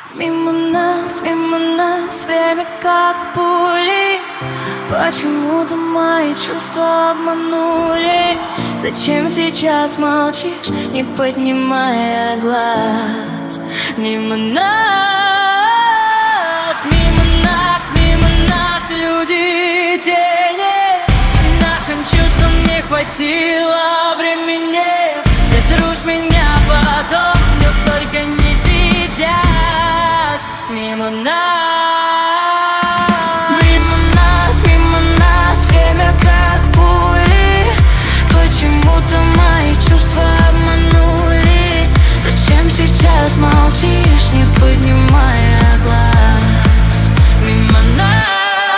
мимо нас время как пули. Почему-то мои чувства обманули. Зачем сейчас молчишь, не поднимая глаз? Мимо нас люди и тени. Нашим чувствам не хватило времени. Разрушь меня потом, но только не сейчас. Мимо нас время как пули. Почему-то мои чувства обманули. Зачем сейчас молчишь, не поднимая глаз? Мимо нас.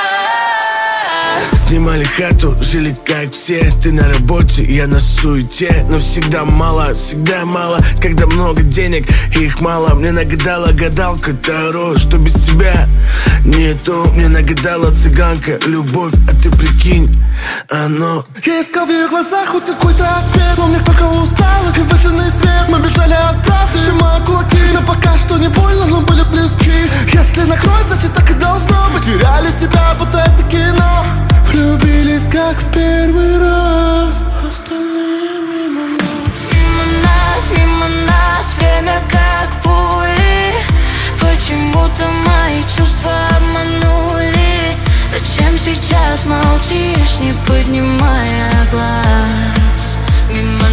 Снимали хату, жили как все. Ты на работе, я на суете. Но всегда мало, когда много денег, их мало. Мне нагадала гадалка Таро, что без тебя нету. Мне нагадала цыганка любовь, а ты прикинь, оно. Я искал в ее глазах хоть какой-то ответ, но мне только усталость и выжженный свет. Мы бежали от правды, сжимая кулаки, но пока что не больно, но были близки. Если накроет, значит так и должно быть. Теряли себя, будто это кино. Влюбились, как в первый раз. Остальные мимо нас. Мимо нас время как пули. Почему-то мои чувства обманули. Зачем сейчас молчишь, не поднимая глаз? Мимо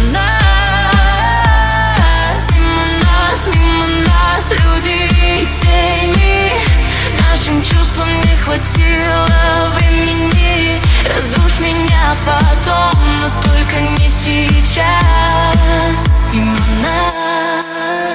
нас люди и тени. Нашим чувствам не хватило времени. Разрушь меня потом, но только не сейчас. Мимо нас.